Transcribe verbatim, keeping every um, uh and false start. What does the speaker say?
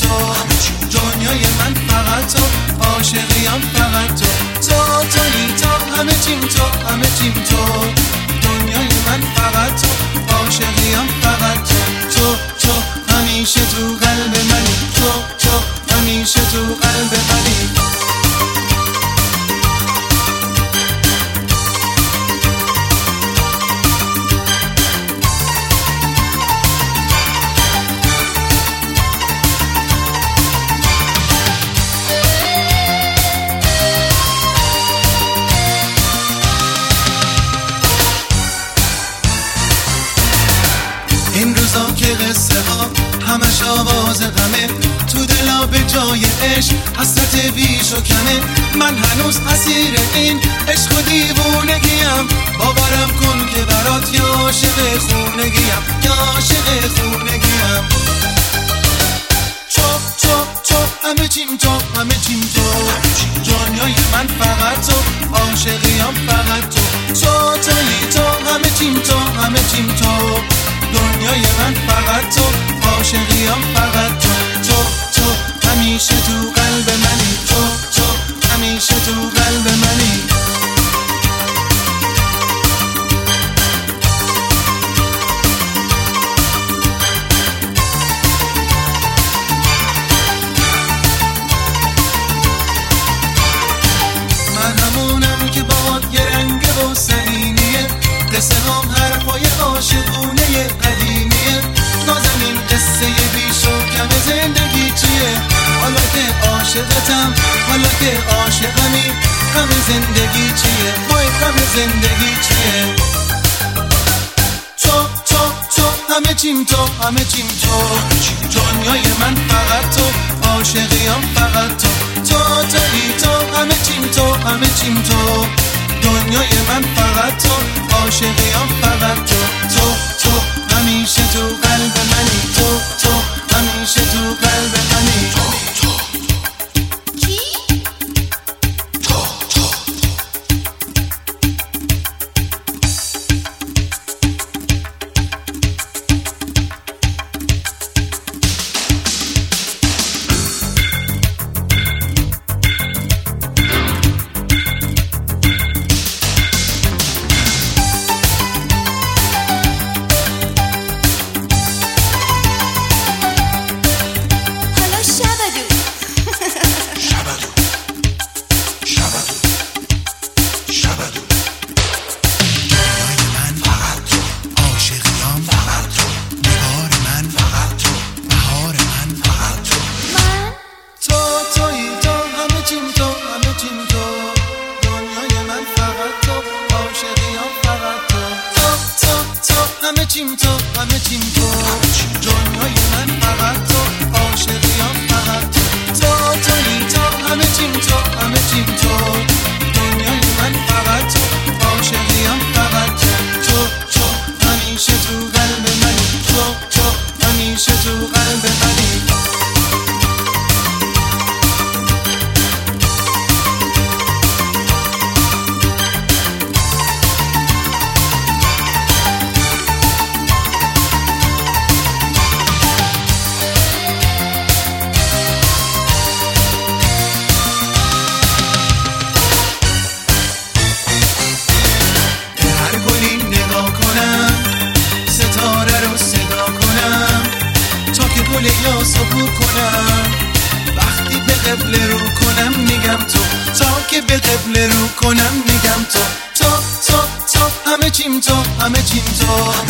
تو، دنیای من فقط تو، عاشقیم فقط تو. تو تویی تو، همه چیم تو، همه چیم تو، دنیای من فقط تو، عاشقیم فقط تو. تو تو همیشه تو قلب منی، تو تو همیشه تو قلب منی. این روزا که قصه ها همش آواز غمه، تو دلا به جای عشق حسرت بیش و کمه. من هنوز اسیر این عشق و دیوونگیم، باورم کن که برات یا عاشق خونگیم، یا عاشق خونگیم. چو چو چو همه چیم تو، همه چیم تو، دنیای من فقط تو، عاشقیم فقط تو. تو تویی تو، همه چیم تو، همه چیم تو، دنیای من فقط تو، عاشقیم فقط تو. تو تو همیشه تو قلب منی، تو تو همیشه تو قلب منی. من همونم که باهات یه رنگ و سلیمیه، قصه هم حرفای عاشقونه قدیمیه. نازنین قصه بیش و کم زندگی چیه؟ حالا که عاشقتم، حالا که عاشقمی، غم زندگی چیه؟ وای غم زندگی چیه؟ تو تو تو همه چیم تو، همه چیم تو، دنیای من فقط تو، عاشقیم فقط تو. تو تویی تو، همه چیم تو، همه چیم تو، دنیای من فقط تو، عاشقیم فقط تو. تو تو همیشه تو قلب منی، تو تو همیشه تو قلب منی. تو تو کی؟ تو تو همه چیم تو، همه چیم تو، دنیای من فقط تو، عاشقیم فقط تو. تو تویی تو، همه چیم تو، همه چیم تو، دنیای من فقط تو، عاشقیم فقط تو. تو تو همیشه تو قلب منی، تو تو همیشه تو قلب منی. یا صبح کنم وقتی به قبل رو کنم میگم تو، تا که به قبل رو کنم میگم تو. تو تو تو همه چیم تو، همه چیم تو،